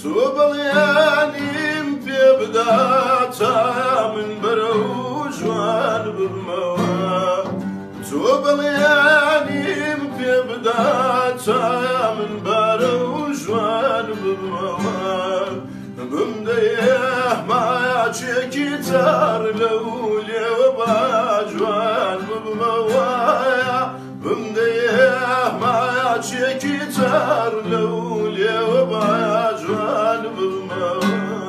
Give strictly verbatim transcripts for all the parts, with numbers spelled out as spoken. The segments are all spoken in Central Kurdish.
تۆ بەڵێنیم پێ بدا تا من بەرەو جوان ببمەوە تۆ بەڵێنیم پێ بدا تا من بەرەو جوان ببمەوە بمدەیە مایاچێکی تار لەو لێوە با جوان ببمەوە بمدەیە مایاچێکی تار لەو لێوە با جوان ببمەوە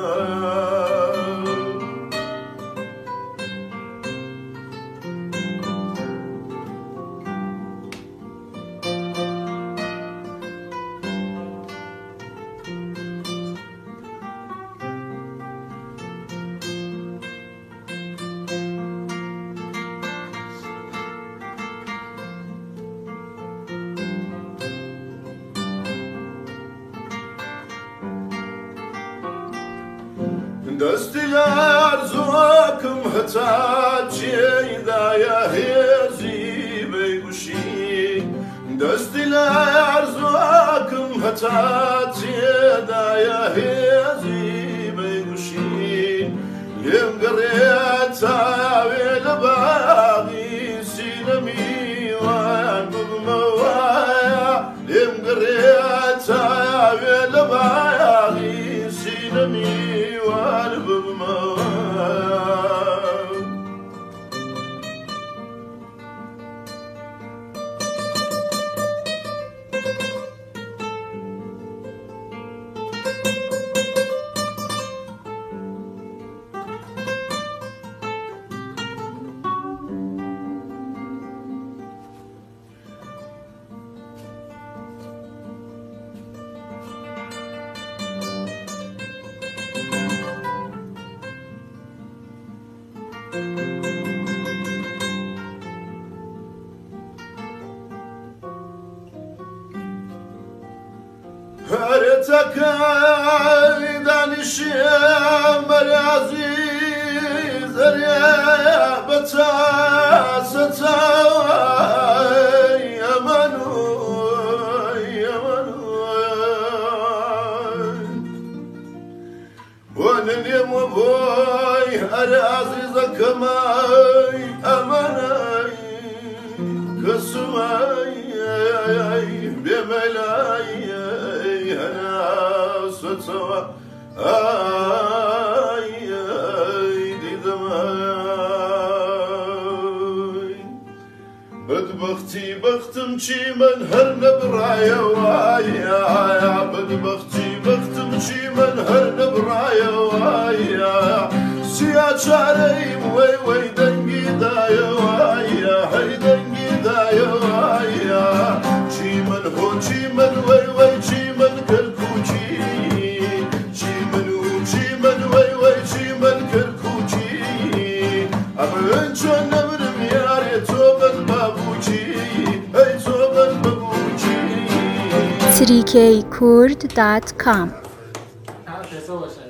دەستی لە ئارزووەکەم هەتا جێدایە هێزی بەیگوشی دەستی لە ئارزووەکەم هەتا جێدایە هێزی بەیگوشی لێم گەڕێت تاوێ لە باغی سینەمیوان ببمەوە لێم گەڕێت تاوێ لە باغی سینەمیوان ببمەوە هەرێتەکەی دانیشێ مەرازی زەریە بە چاسەچاوی ئەمەنووی ئەمەنووی بۆ نەنێم و بۆی هەرازی زەکەمای ئەمەنەی کەسومای بێمەلای هەناسەتەوە ئای دیدەمای بەدبەختی بەختم چی من هەر نەبڕایەوە بەدبەختی بەختم چی من هەر نەبڕایەوە سیا چارەیم وەی وەی دەنگی دایەوە هەی دەنگی دایەوە چی من هۆ چی من وەی وەی چی من کەرکوچی چی من و چی من وەی وەی چی من کەرکوچی ئەمن چۆن نەبرم یارێ تۆ بن بابوچی ئەی تۆ بن بابوچی تریکەی کورد دات کام